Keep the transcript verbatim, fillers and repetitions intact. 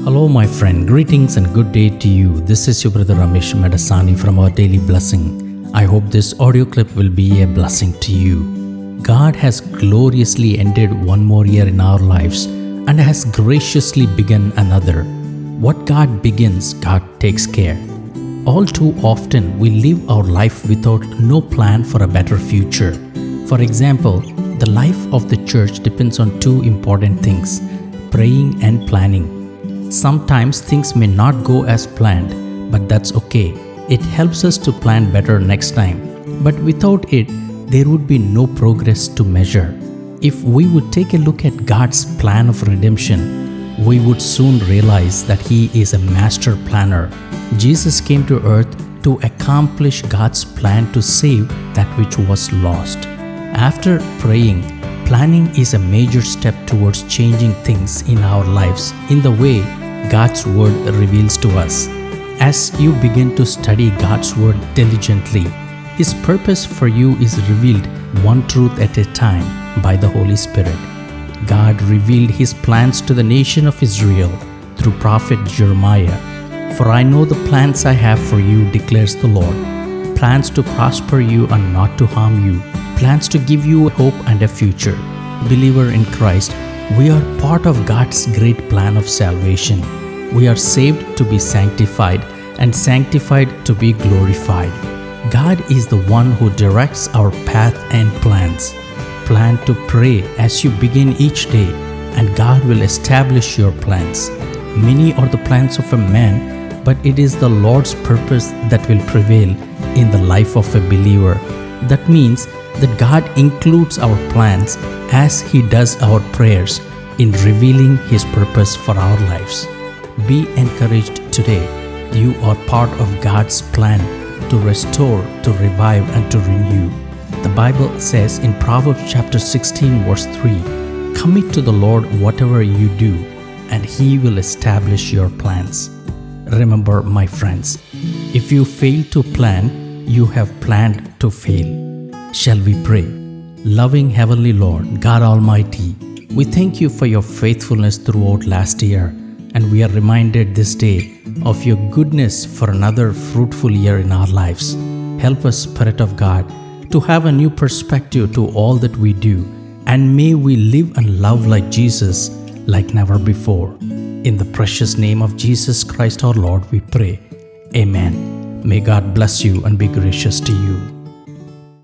Hello, my friend. Greetings and good day to you. This is your brother Ramesh Medasani from our Daily Blessing. I hope this audio clip will be a blessing to you. God has gloriously ended one more year in our lives and has graciously begun another. What God begins, God takes care. All too often, we live our life without no plan for a better future. For example, the life of the church depends on two important things: praying and planning. Sometimes things may not go as planned, but that's okay. It helps us to plan better next time. But without it, there would be no progress to measure. If we would take a look at God's plan of redemption, we would soon realize that He is a master planner. Jesus came to earth to accomplish God's plan to save that which was lost. After praying, planning is a major step towards changing things in our lives in the way God's Word reveals to us. As you begin to study God's Word diligently, His purpose for you is revealed one truth at a time by the Holy Spirit. God revealed His plans to the nation of Israel through prophet Jeremiah. "For I know the plans I have for you, declares the Lord, plans to prosper you and not to harm you, plans to give you hope and a future." Believer in Christ, we are part of God's great plan of salvation. We are saved to be sanctified and sanctified to be glorified. God is the one who directs our path and plans. Plan to pray as you begin each day, and God will establish your plans. Many are the plans of a man, but it is the Lord's purpose that will prevail in the life of a believer. That means that God includes our plans as He does our prayers in revealing His purpose for our lives. Be encouraged today. You are part of God's plan to restore, to revive, and to renew. The Bible says in Proverbs chapter sixteen verse three, "Commit to the Lord whatever you do, and He will establish your plans." Remember, my friends, if you fail to plan, you have planned to fail. Shall we pray? Loving Heavenly Lord, God Almighty, we thank you for your faithfulness throughout last year, and we are reminded this day of your goodness for another fruitful year in our lives. Help us, Spirit of God, to have a new perspective to all that we do, and may we live and love like Jesus like never before. In the precious name of Jesus Christ our Lord we pray. Amen. May God bless you and be gracious to you.